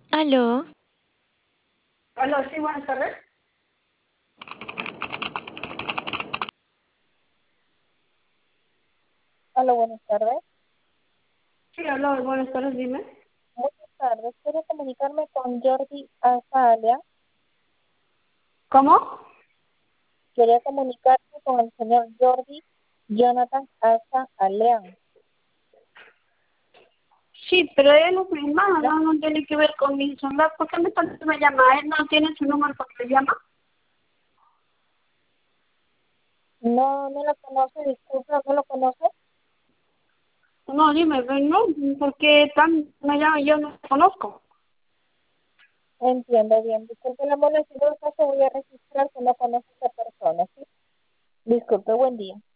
Aló, Hola, sí, buenas tardes. Hola, buenas tardes. Sí, hola, buenas tardes, dime. Buenas tardes. Quiero comunicarme con Jordi Azalia. ¿Cómo? Quería comunicarme con el señor Jordi Jonathan Asa Aleán. Sí, pero él es mi hermano, ¿No? no tiene que ver con mi celular. ¿Por qué me llama? ¿Él no tiene su número porque le llama? No lo conoce, disculpa, ¿no lo conoce? No, dime, pero no, ¿por qué tan me llama? Yo no conozco. Entiendo bien. Disculpe la molestia, en todo caso voy a registrar que no conoce a esa persona, ¿sí? Disculpe, buen día.